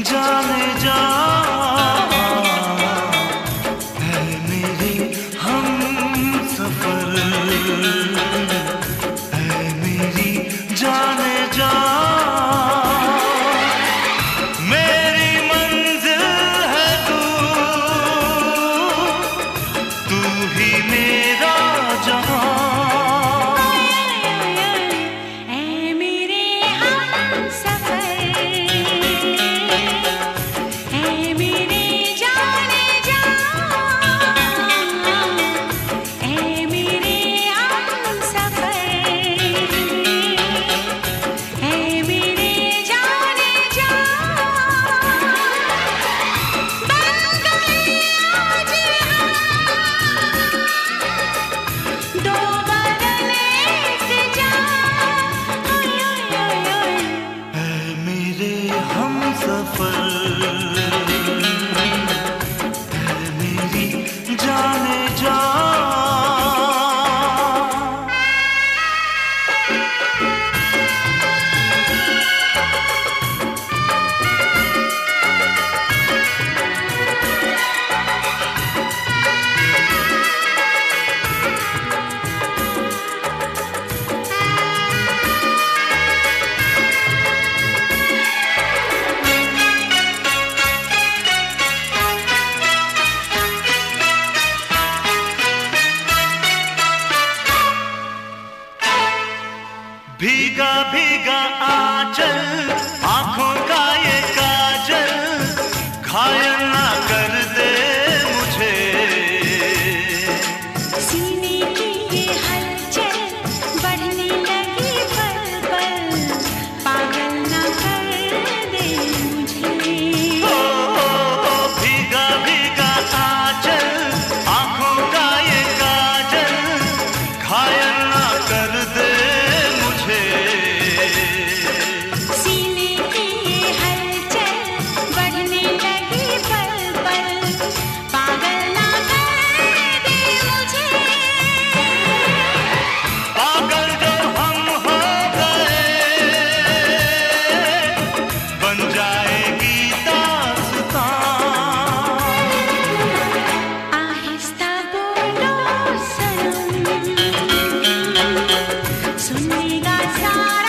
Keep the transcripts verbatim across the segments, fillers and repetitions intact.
जाने जा है मेरे हम सफर, है मेरी जाने जा मेरी मंजिल है तू, तू ही मेरा जहां। भीगा भीगा आंचल आंखों का ये काजल, घायल ना कर दे मुझे। सीने की ये हलचल बढ़ने लगी पल पल, पागल ना कर दे मुझे। ओ, ओ, ओ, भीगा भीगा आंचल आंखों का ये काजल, घायल ना कर दे सीने की ये हलचल बढ़ने लगी पल पल, पागल ना कर दे मुझे। पागल जो हम हो गए बन जाएगी दास्तां। आहिस्ता बोलो सनम, सुनेगा सारा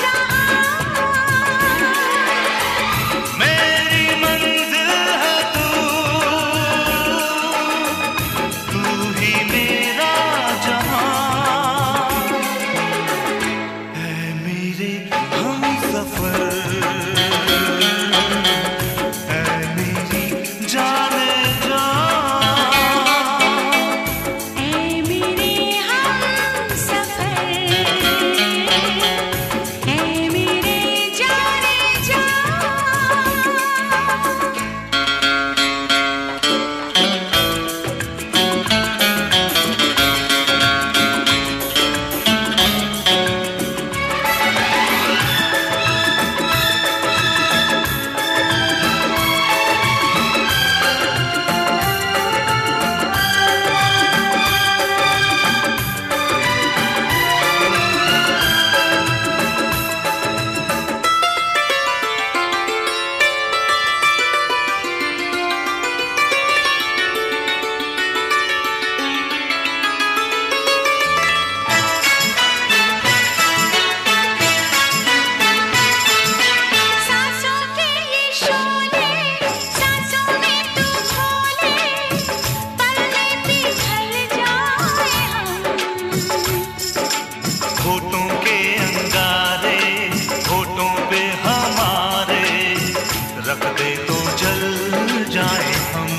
रख दे तो जल जाए हम।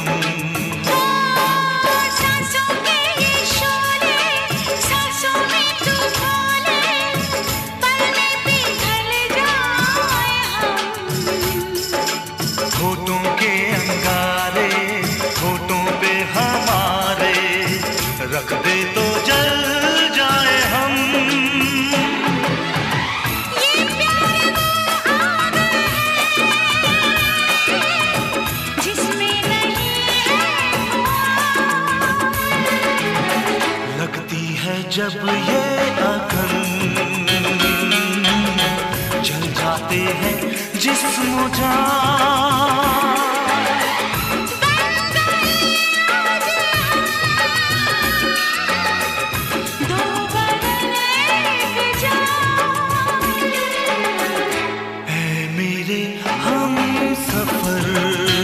सांसों के ये शोले, सांसों में तू बोले, पल में पिघल जाए हम। होठों के अंगारे होठों पे हमारे, रख दे तो जल जाए हम। जब ये अखन जल जाते हैं जिस्म जान दो बदन एक जान। है मेरे हम सफर।